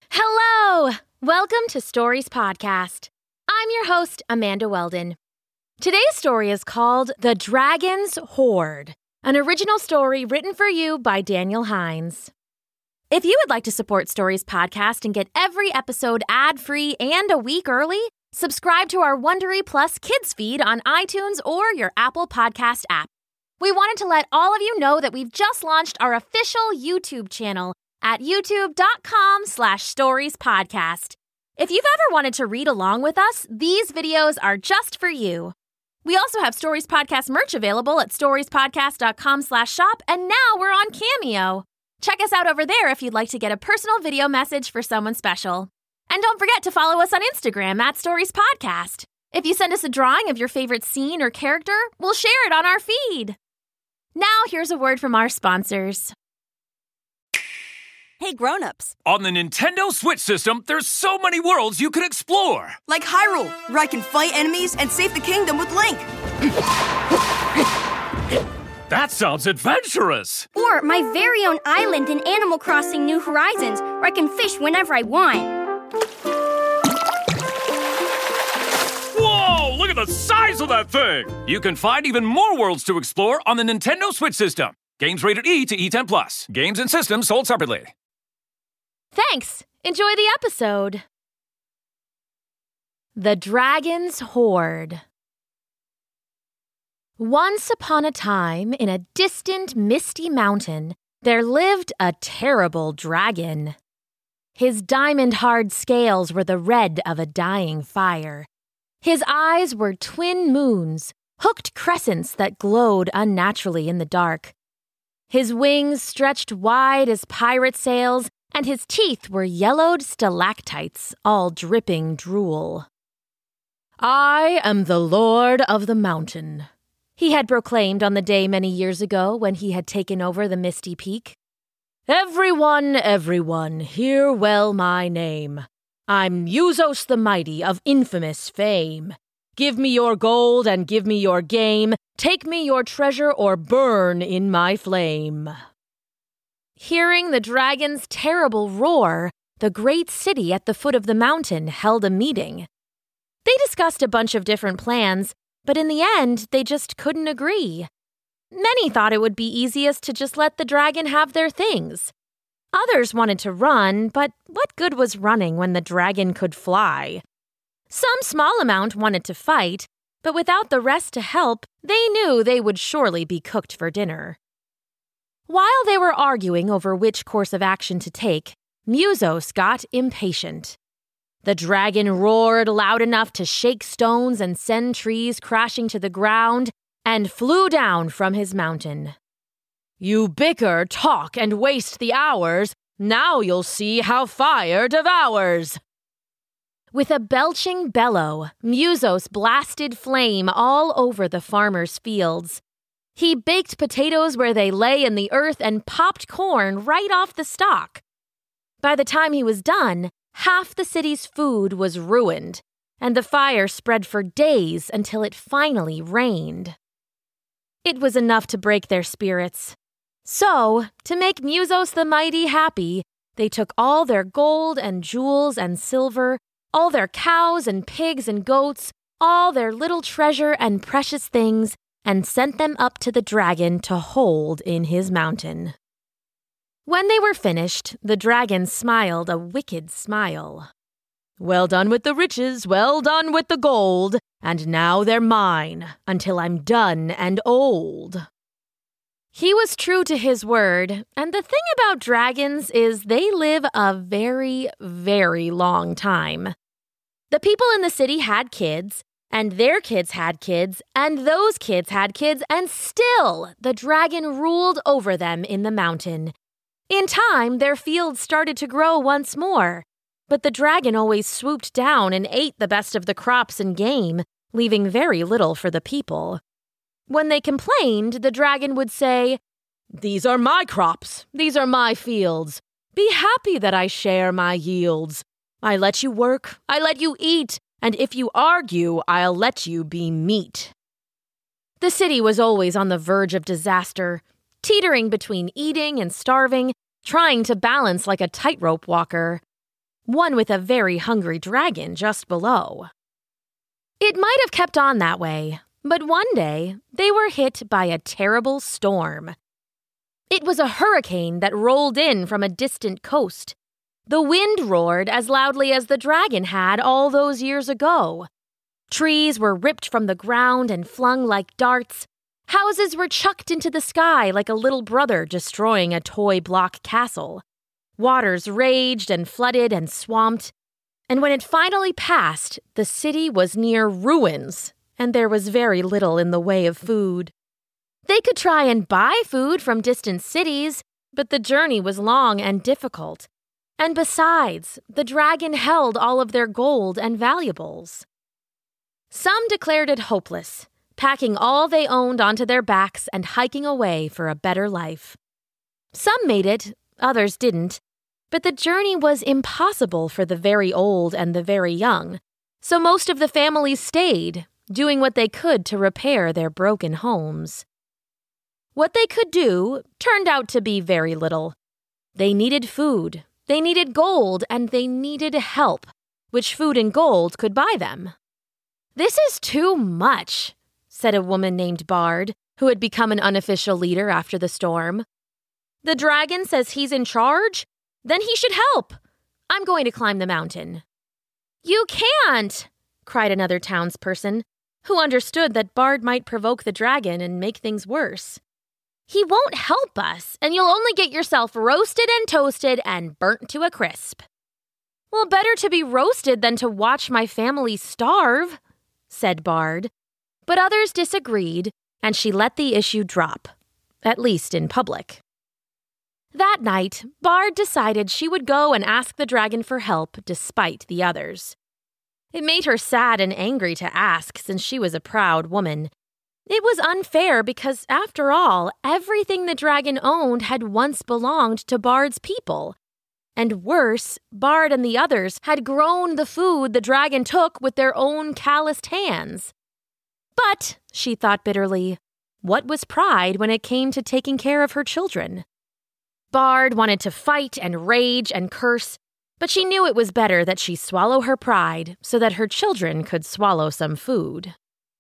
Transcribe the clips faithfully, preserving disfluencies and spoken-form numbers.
Hello! Welcome to Stories Podcast. I'm your host, Amanda Weldon. Today's story is called The Dragon's Hoard, an original story written for you by Daniel Hines. If you would like to support Stories Podcast and get every episode ad-free and a week early, subscribe to our Wondery Plus Kids feed on iTunes or your Apple Podcast app. We wanted to let all of you know that we've just launched our official YouTube channel at youtube.com slash stories podcast. If you've ever wanted to read along with us, these videos are just for you. We also have Stories Podcast merch available at storiespodcast.com slash shop, and now we're on Cameo. Check us out over there if you'd like to get a personal video message for someone special. And don't forget to follow us on Instagram at Stories Podcast. If you send us a drawing of your favorite scene or character, we'll share it on our feed. Now here's a word from our sponsors. Hey, grown-ups. On the Nintendo Switch system, there's so many worlds you can explore. Like Hyrule, where I can fight enemies and save the kingdom with Link. That sounds adventurous. Or my very own island in Animal Crossing New Horizons, where I can fish whenever I want. Whoa, look at the size of that thing. You can find even more worlds to explore on the Nintendo Switch system. Games rated E to E ten plus. Games and systems sold separately. Thanks. Enjoy the episode. The Dragon's Hoard. Once upon a time, in a distant, misty mountain, there lived a terrible dragon. His diamond-hard scales were the red of a dying fire. His eyes were twin moons, hooked crescents that glowed unnaturally in the dark. His wings stretched wide as pirate sails, and his teeth were yellowed stalactites, all dripping drool. "I am the Lord of the Mountain," he had proclaimed on the day many years ago when he had taken over the misty peak. "Everyone, everyone, hear well my name. I'm Musos the Mighty of infamous fame. Give me your gold and give me your game. Take me your treasure or burn in my flame." Hearing the dragon's terrible roar, the great city at the foot of the mountain held a meeting. They discussed a bunch of different plans, but in the end, they just couldn't agree. Many thought it would be easiest to just let the dragon have their things. Others wanted to run, but what good was running when the dragon could fly? Some small amount wanted to fight, but without the rest to help, they knew they would surely be cooked for dinner. While they were arguing over which course of action to take, Musos got impatient. The dragon roared loud enough to shake stones and send trees crashing to the ground, and flew down from his mountain. "You bicker, talk, and waste the hours. Now you'll see how fire devours." With a belching bellow, Musos blasted flame all over the farmers' fields. He baked potatoes where they lay in the earth and popped corn right off the stalk. By the time he was done, half the city's food was ruined, and the fire spread for days until it finally rained. It was enough to break their spirits. So, to make Musos the Mighty happy, they took all their gold and jewels and silver, all their cows and pigs and goats, all their little treasure and precious things, and sent them up to the dragon to hold in his mountain. When they were finished, the dragon smiled a wicked smile. "Well done with the riches, well done with the gold, and now they're mine, until I'm done and old." He was true to his word, and the thing about dragons is they live a very, very long time. The people in the city had kids, and their kids had kids, and those kids had kids, and still the dragon ruled over them in the mountain. In time, their fields started to grow once more, but the dragon always swooped down and ate the best of the crops and game, leaving very little for the people. When they complained, the dragon would say, "These are my crops, these are my fields. Be happy that I share my yields. I let you work, I let you eat, and if you argue, I'll let you be meat." The city was always on the verge of disaster, teetering between eating and starving, trying to balance like a tightrope walker. one with a very hungry dragon just below. It might have kept on that way, but one day they were hit by a terrible storm. It was a hurricane that rolled in from a distant coast. The wind roared as loudly as the dragon had all those years ago. Trees were ripped from the ground and flung like darts. Houses were chucked into the sky like a little brother destroying a toy block castle. Waters raged and flooded and swamped. And when it finally passed, the city was near ruins, and there was very little in the way of food. They could try and buy food from distant cities, but the journey was long and difficult. And besides, the dragon held all of their gold and valuables. Some declared it hopeless, packing all they owned onto their backs and hiking away for a better life. Some made it, others didn't, but the journey was impossible for the very old and the very young, so most of the families stayed, doing what they could to repair their broken homes. What they could do turned out to be very little. They needed food, they needed gold, and they needed help, which food and gold could buy them. "This is too much," said a woman named Bard, who had become an unofficial leader after the storm. "The dragon says he's in charge? Then he should help. I'm going to climb the mountain." "You can't," cried another townsperson, who understood that Bard might provoke the dragon and make things worse. "He won't help us, and you'll only get yourself roasted and toasted and burnt to a crisp." "Well, better to be roasted than to watch my family starve," said Bard. But others disagreed, and she let the issue drop, at least in public. That night, Bard decided she would go and ask the dragon for help despite the others. It made her sad and angry to ask since she was a proud woman. It was unfair because, after all, everything the dragon owned had once belonged to Bard's people. And worse, Bard and the others had grown the food the dragon took with their own calloused hands. But, she thought bitterly, what was pride when it came to taking care of her children? Bard wanted to fight and rage and curse, but she knew it was better that she swallow her pride so that her children could swallow some food.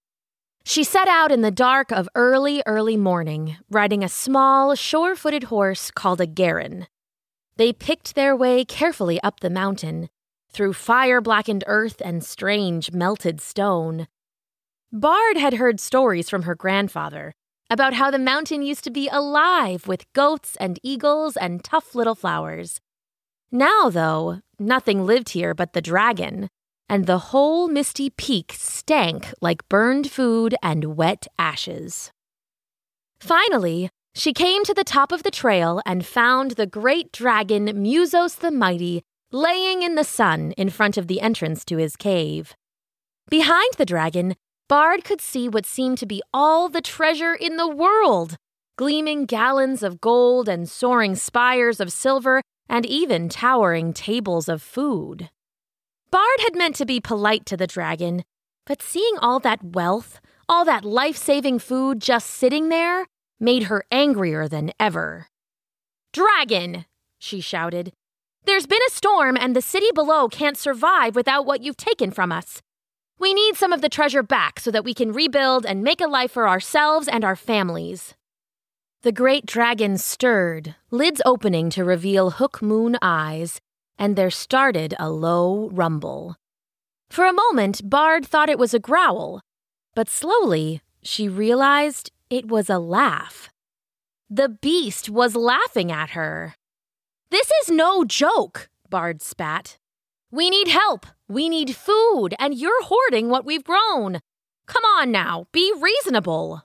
She set out in the dark of early, early morning, riding a small, sure-footed horse called a Garin. They picked their way carefully up the mountain, through fire-blackened earth and strange melted stone. Bard had heard stories from her grandfather about how the mountain used to be alive with goats and eagles and tough little flowers. Now, though, nothing lived here but the dragon, and the whole misty peak stank like burned food and wet ashes. Finally, she came to the top of the trail and found the great dragon Musos the Mighty laying in the sun in front of the entrance to his cave. Behind the dragon, Bard could see what seemed to be all the treasure in the world, gleaming gallons of gold and soaring spires of silver and even towering tables of food. Bard had meant to be polite to the dragon, but seeing all that wealth, all that life-saving food just sitting there, made her angrier than ever. "Dragon!" she shouted. "There's been a storm and the city below can't survive without what you've taken from us. We need some of the treasure back so that we can rebuild and make a life for ourselves and our families." The great dragon stirred, lids opening to reveal hook moon eyes, and there started a low rumble. For a moment, Bard thought it was a growl, but slowly she realized it was a laugh. The beast was laughing at her. "This is no joke," Bard spat. "We need help, we need food, and you're hoarding what we've grown. Come on now, be reasonable."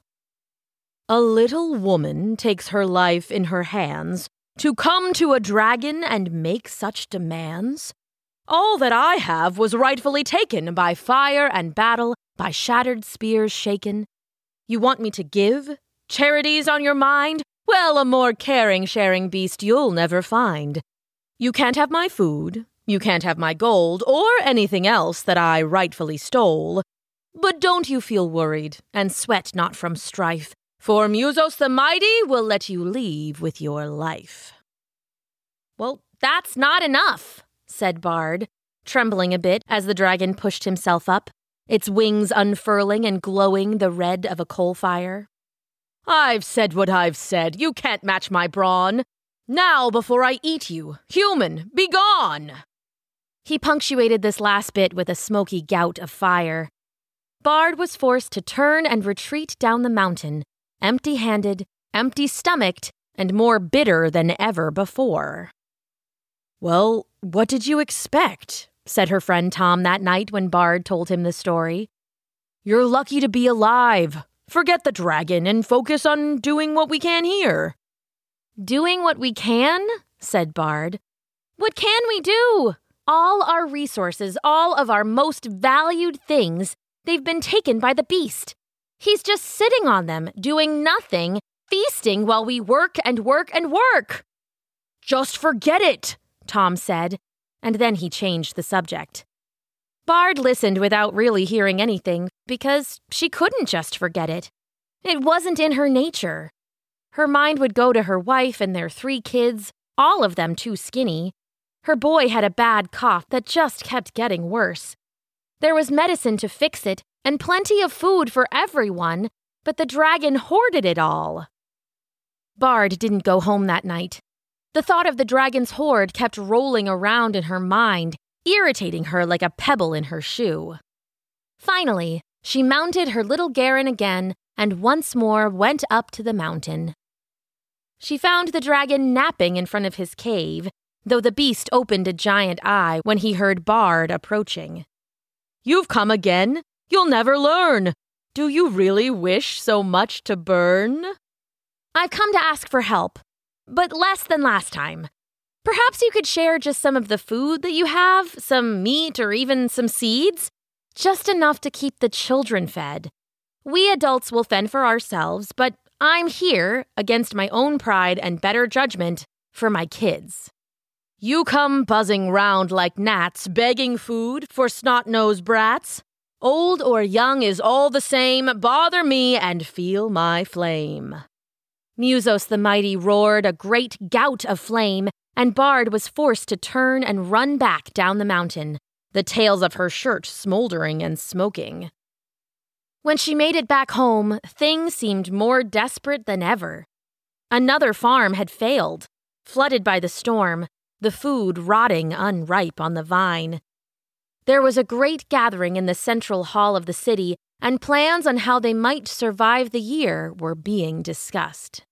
"A little woman takes her life in her hands to come to a dragon and make such demands? All that I have was rightfully taken by fire and battle, by shattered spears shaken. You want me to give? Charities on your mind? Well, a more caring, sharing beast you'll never find. You can't have my food, you can't have my gold, or anything else that I rightfully stole. But don't you feel worried, and sweat not from strife, for Musos the Mighty will let you leave with your life." "Well, that's not enough," said Bard, trembling a bit as the dragon pushed himself up, its wings unfurling and glowing the red of a coal fire. "I've said what I've said. You can't match my brawn. Now, before I eat you, human, be gone!" He punctuated this last bit with a smoky gout of fire. Bard was forced to turn and retreat down the mountain, empty-handed, empty-stomached, and more bitter than ever before. "Well, what did you expect?" said her friend Tom that night when Bard told him the story. "You're lucky to be alive. Forget the dragon and focus on doing what we can here." "Doing what we can?" said Bard. "What can we do? All our resources, all of our most valued things, they've been taken by the beast. He's just sitting on them, doing nothing, feasting while we work and work and work." "Just forget it," Tom said, and then he changed the subject. Bard listened without really hearing anything because she couldn't just forget it. It wasn't in her nature. Her mind would go to her wife and their three kids, all of them too skinny. Her boy had a bad cough that just kept getting worse. There was medicine to fix it and plenty of food for everyone, but the dragon hoarded it all. Bard didn't go home that night. The thought of the dragon's hoard kept rolling around in her mind, irritating her like a pebble in her shoe. Finally, she mounted her little Garen again and once more went up to the mountain. She found the dragon napping in front of his cave, though the beast opened a giant eye when he heard Bard approaching. "You've come again? You'll never learn. Do you really wish so much to burn?" "I've come to ask for help, but less than last time. Perhaps you could share just some of the food that you have, some meat or even some seeds, just enough to keep the children fed. We adults will fend for ourselves, but I'm here, against my own pride and better judgment, for my kids." "You come buzzing round like gnats, begging food for snot-nosed brats. Old or young is all the same, bother me and feel my flame." Musos the Mighty roared a great gout of flame, and Bard was forced to turn and run back down the mountain, the tails of her shirt smoldering and smoking. When she made it back home, things seemed more desperate than ever. Another farm had failed, flooded by the storm, the food rotting unripe on the vine. There was a great gathering in the central hall of the city, and plans on how they might survive the year were being discussed.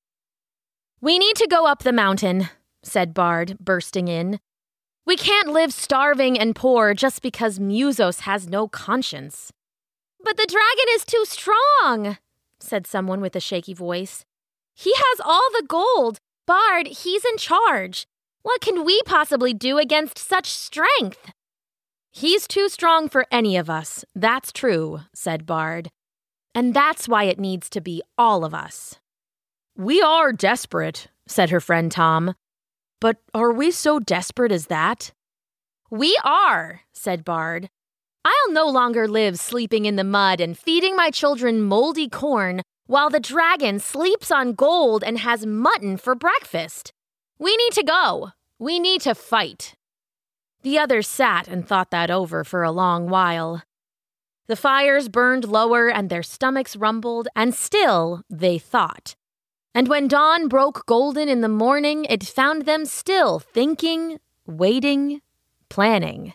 "We need to go up the mountain," said Bard, bursting in. "We can't live starving and poor just because Musos has no conscience." "But the dragon is too strong," said someone with a shaky voice. "He has all the gold. Bard, he's in charge. What can we possibly do against such strength?" "He's too strong for any of us, that's true," said Bard. "And that's why it needs to be all of us." "We are desperate," said her friend Tom. "But are we so desperate as that?" "We are," said Bard. "I'll no longer live sleeping in the mud and feeding my children moldy corn while the dragon sleeps on gold and has mutton for breakfast. We need to go. We need to fight." The others sat and thought that over for a long while. The fires burned lower and their stomachs rumbled, and still they thought. And when dawn broke golden in the morning, it found them still thinking, waiting, planning.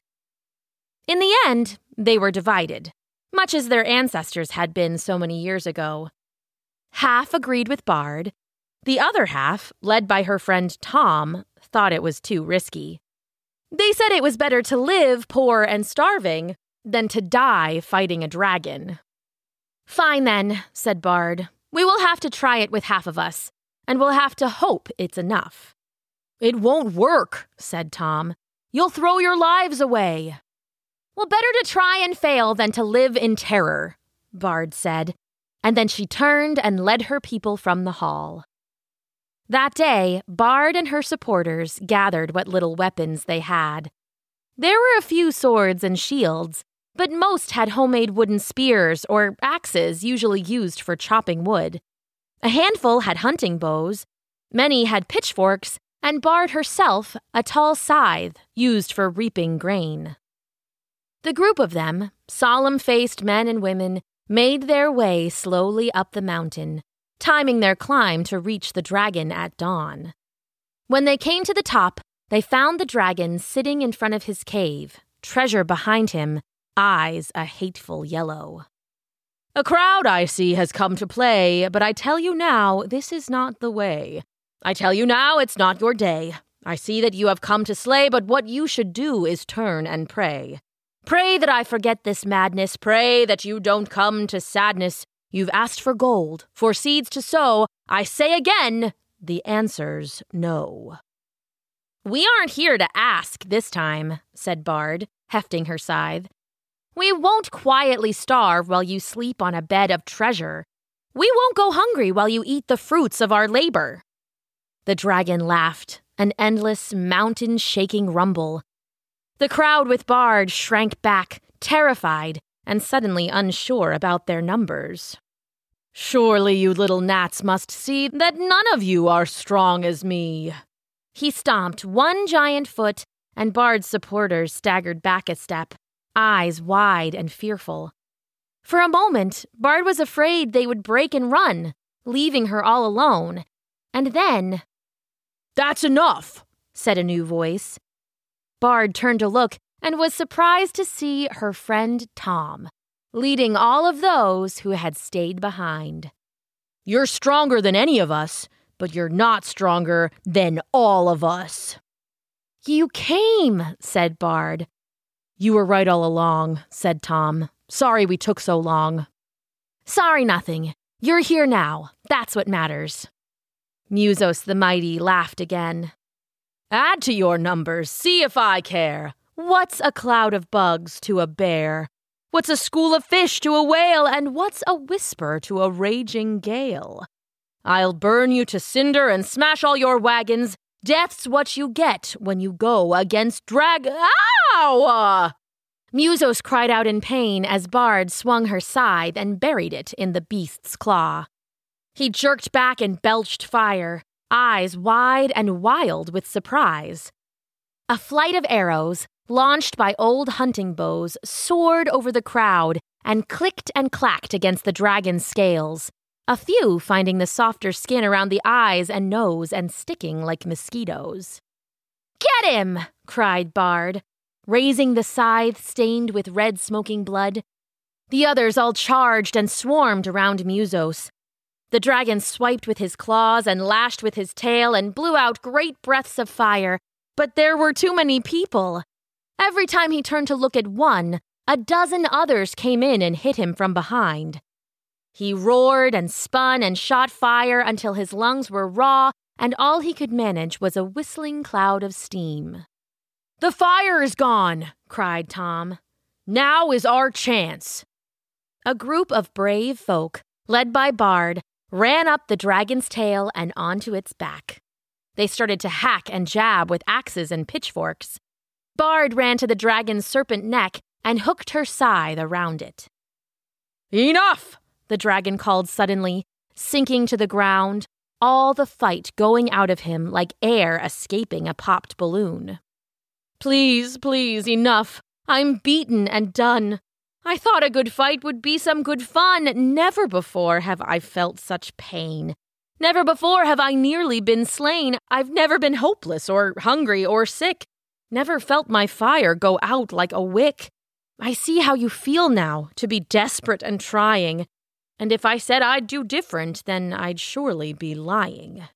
In the end, they were divided, much as their ancestors had been so many years ago. Half agreed with Bard. The other half, led by her friend Tom, thought it was too risky. They said it was better to live poor and starving than to die fighting a dragon. "Fine then," said Bard. "We will have to try it with half of us, and we'll have to hope it's enough." "It won't work," said Tom. "You'll throw your lives away." "Well, better to try and fail than to live in terror," Bard said, and then she turned and led her people from the hall. That day, Bard and her supporters gathered what little weapons they had. There were a few swords and shields, but most had homemade wooden spears or axes usually used for chopping wood. A handful had hunting bows, many had pitchforks, and Bard herself a tall scythe used for reaping grain. The group of them, solemn-faced men and women, made their way slowly up the mountain, timing their climb to reach the dragon at dawn. When they came to the top, they found the dragon sitting in front of his cave, treasure behind him, eyes a hateful yellow. "A crowd, I see, has come to play, but I tell you now, this is not the way. I tell you now, it's not your day. I see that you have come to slay, but what you should do is turn and pray. Pray that I forget this madness, pray that you don't come to sadness. You've asked for gold, for seeds to sow. I say again, the answer's no." "We aren't here to ask this time," said Bard, hefting her scythe. "We won't quietly starve while you sleep on a bed of treasure. We won't go hungry while you eat the fruits of our labor." The dragon laughed, an endless, mountain-shaking rumble. The crowd with Bard shrank back, terrified, and suddenly unsure about their numbers. "Surely you little gnats must see that none of you are strong as me." He stomped one giant foot, and Bard's supporters staggered back a step, eyes wide and fearful. For a moment, Bard was afraid they would break and run, leaving her all alone. And then... "That's enough," said a new voice. Bard turned to look and was surprised to see her friend Tom, leading all of those who had stayed behind. "You're stronger than any of us, but you're not stronger than all of us." "You came," said Bard. "You were right all along," said Tom. "Sorry we took so long." "Sorry nothing. You're here now. That's what matters." Musos the Mighty laughed again. "Add to your numbers, see if I care. What's a cloud of bugs to a bear? What's a school of fish to a whale? And what's a whisper to a raging gale? I'll burn you to cinder and smash all your wagons. Death's what you get when you go against drag— Ow! Musos cried out in pain as Bard swung her scythe and buried it in the beast's claw. He jerked back and belched fire, eyes wide and wild with surprise. A flight of arrows, launched by old hunting bows, soared over the crowd and clicked and clacked against the dragon's scales, a few finding the softer skin around the eyes and nose and sticking like mosquitoes. "Get him!" cried Bard, raising the scythe stained with red smoking blood. The others all charged and swarmed around Musos. The dragon swiped with his claws and lashed with his tail and blew out great breaths of fire, but there were too many people. Every time he turned to look at one, a dozen others came in and hit him from behind. He roared and spun and shot fire until his lungs were raw, and all he could manage was a whistling cloud of steam. "The fire is gone!" cried Tom. "Now is our chance!" A group of brave folk, led by Bard, ran up the dragon's tail and onto its back. They started to hack and jab with axes and pitchforks. Bard ran to the dragon's serpent neck and hooked her scythe around it. "Enough!" the dragon called suddenly, sinking to the ground, all the fight going out of him like air escaping a popped balloon. "Please, please, enough. I'm beaten and done. I thought a good fight would be some good fun. Never before have I felt such pain. Never before have I nearly been slain. I've never been hopeless or hungry or sick. Never felt my fire go out like a wick. I see how you feel now, to be desperate and trying. And if I said I'd do different, then I'd surely be lying."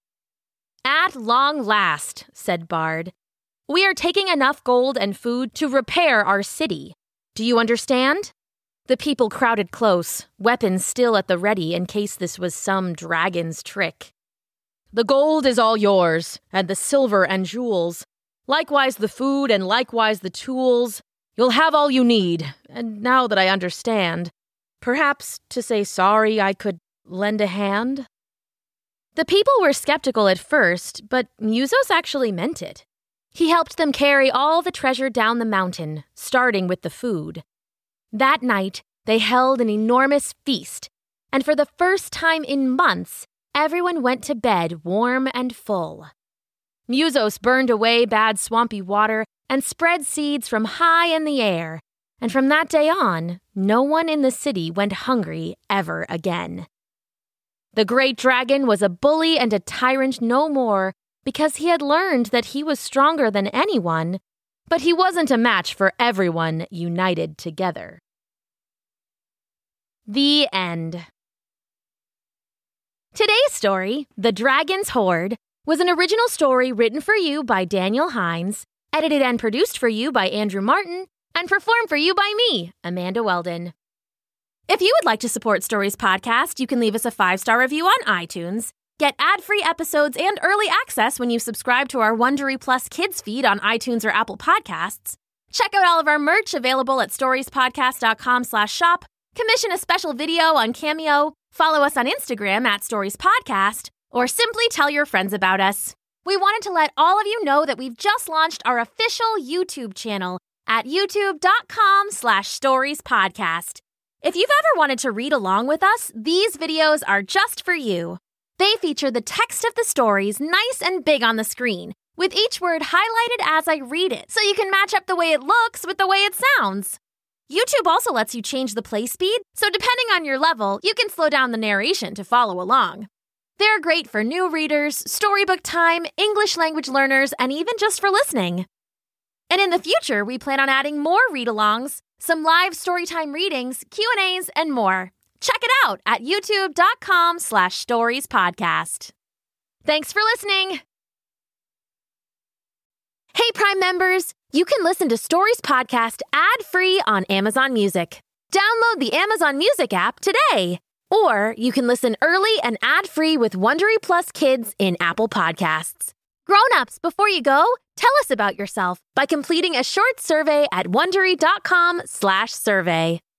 "At long last," said Bard, "we are taking enough gold and food to repair our city. Do you understand?" The people crowded close, weapons still at the ready in case this was some dragon's trick. "The gold is all yours, and the silver and jewels. Likewise the food and likewise the tools. You'll have all you need, and now that I understand, perhaps to say sorry I could lend a hand?" The people were skeptical at first, but Musos actually meant it. He helped them carry all the treasure down the mountain, starting with the food. That night, they held an enormous feast, and for the first time in months, everyone went to bed warm and full. Musos burned away bad swampy water and spread seeds from high in the air. And from that day on, no one in the city went hungry ever again. The great dragon was a bully and a tyrant no more because he had learned that he was stronger than anyone, but he wasn't a match for everyone united together. The end. Today's story, The Dragon's Hoard, was an original story written for you by Daniel Hines, edited and produced for you by Andrew Martin, and performed for you by me, Amanda Weldon. If you would like to support Stories Podcast, you can leave us a five-star review on iTunes, get ad-free episodes and early access when you subscribe to our Wondery Plus Kids feed on iTunes or Apple Podcasts, check out all of our merch available at storiespodcast.com slash shop, commission a special video on Cameo, follow us on Instagram at Stories Podcast, or simply tell your friends about us. We wanted to let all of you know that we've just launched our official YouTube channel at youtube.com slash stories podcast. If you've ever wanted to read along with us, these videos are just for you. They feature the text of the stories nice and big on the screen, with each word highlighted as I read it, so you can match up the way it looks with the way it sounds. YouTube also lets you change the play speed, so depending on your level, you can slow down the narration to follow along. They're great for new readers, storybook time, English language learners, and even just for listening. And in the future, we plan on adding more read-alongs, some live storytime readings, Q and A's, and more. Check it out at youtube.com slash stories podcast. Thanks for listening. Hey, Prime members, you can listen to Stories Podcast ad-free on Amazon Music. Download the Amazon Music app today. Or you can listen early and ad-free with Wondery Plus Kids in Apple Podcasts. Grown-ups, before you go, tell us about yourself by completing a short survey at wondery.com slash survey.